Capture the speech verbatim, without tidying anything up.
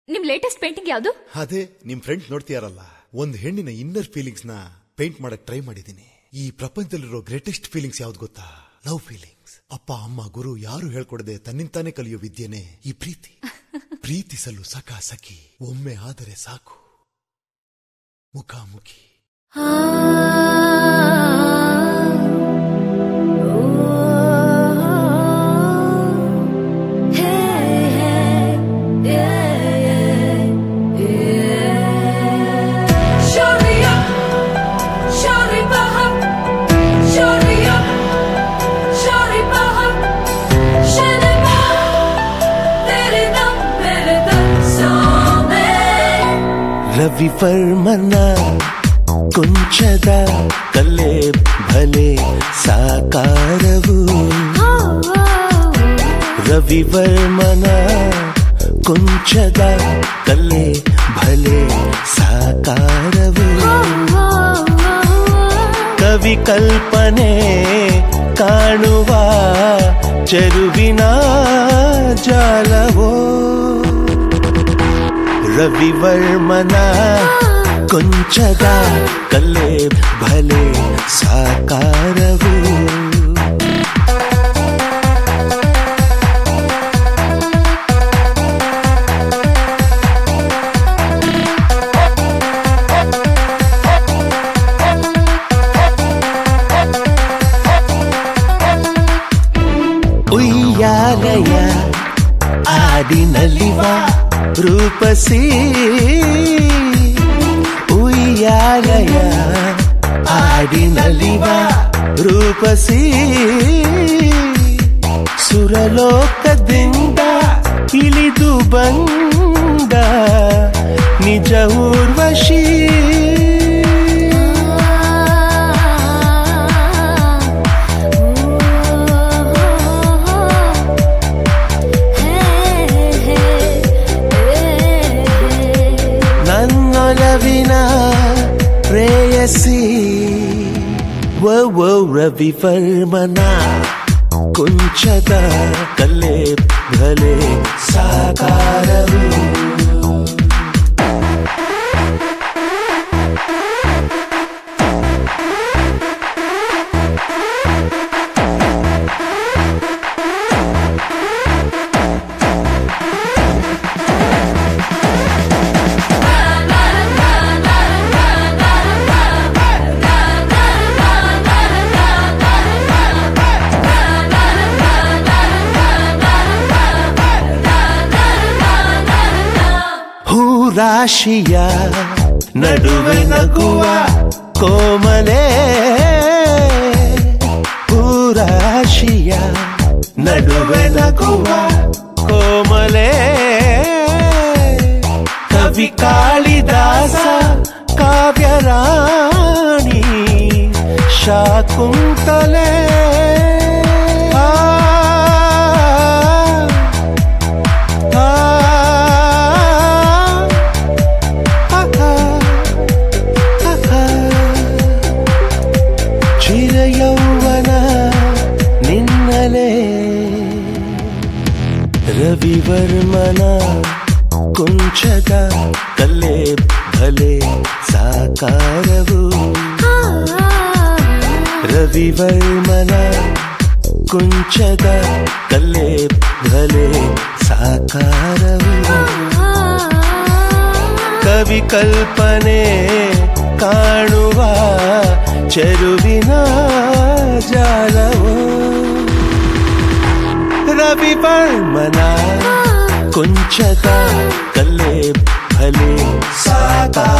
ನಿಮ್ latest painting ಯಾವುದು? ಅದೇ ನಿಮ್ ಫ್ರೆಂಡ್ ನೋಡ್ತೀಯಾರಲ್ಲ, ಒಂದ್ ಹೆಣ್ಣಿನ ಇನ್ನರ್ ಫೀಲಿಂಗ್ಸ್ ನ ಪೇಂಟ್ ಮಾಡಕ್ ಟ್ರೈ ಮಾಡಿದೀನಿ. ಈ ಪ್ರಪಂಚದಲ್ಲಿರೋ ಗ್ರೇಟೆಸ್ಟ್ ಫೀಲಿಂಗ್ಸ್ ಯಾವ್ದು ಗೊತ್ತಾ? Love feelings. ಅಪ್ಪ ಅಮ್ಮ ಗುರು ಯಾರು ಹೇಳ್ಕೊಡದೆ ತನ್ನಿಂತಾನೆ ಕಲಿಯೋ ವಿದ್ಯೆನೆ ಈ ಪ್ರೀತಿ. ಪ್ರೀತಿಸಲು ಸಖ ಸಖಿ ಒಮ್ಮೆ ಆದರೆ ಸಾಕು, ಮುಖಾಮುಖಿ. ರವಿ ವರ್ಮನ ಕೊಂಚದ ಕಲೆ ಭಲೆ ಸಾಕಾರವು. ರವಿ ವರ್ಮನ ಕೊಂಚದ ಕಲೆ ಭಲೆ ಸಾಕಾರವು. ಕವಿ ಕಲ್ಪನೆ ಕಾಣುವ ಚೆರುವಿನ ಜಾಲವೋ. ರವಿ ವರ್ಮನ ಕೊಂಚದ ಕಲೆ ಭಲೆ ಸಾಕಾರವು. ಉಯ್ಯಾಲಯ ಆಡಿನಲಿವ ರೂಪಸಿ. ಉಯ್ಯಾಲಯ ಆಡಿನಲಿವ ರೂಪಸಿ. ಸುರಲೋಕದಿಂದ ಇಳಿದು ಬಂದ ನಿಜ ಊರ್ವಶಿ. ನನ್ನೊಲವಿನ ಪ್ರೇಯಸಿ. ವೋ ವೋ ರವಿ ವರ್ಮನ ಕೊಂಚದ ಕಲೆ ಭಲೆ ಸಾಕಾರವು. ರಾಶಿಯ ನಡುವೆ ನಗುವ ಕೋಮಲೆ. ಹೂರಾಶಿಯ ನಡುವೆ ನಗುವ ಕೋಮಲೆ. ಕವಿ ಕಾಳಿದಾಸ ಕಾವ್ಯರಾಣಿ ಶಾಕುಂತಲೆ. ಯೌವನ ನಿನ್ನಲೆ. ರವಿ ವರ್ಮನ ಕೊಂಚದ ಕಲೆ ಭಲೆ ಸಾಕಾರವು. ರವಿ ವರ್ಮನ ಕೊಂಚದ ಕಲೆ ಭಲೆ ಸಾಕಾರವು. ಕವಿ ಕಲ್ಪನೆ ಕಾಣುವ ಚೆರುವಿನ ಜಾಲವೋ. ರವಿ ವರ್ಮನ ಕೊಂಚದ ಕಲೆ ಭಲೆ ಸಾಕಾರ.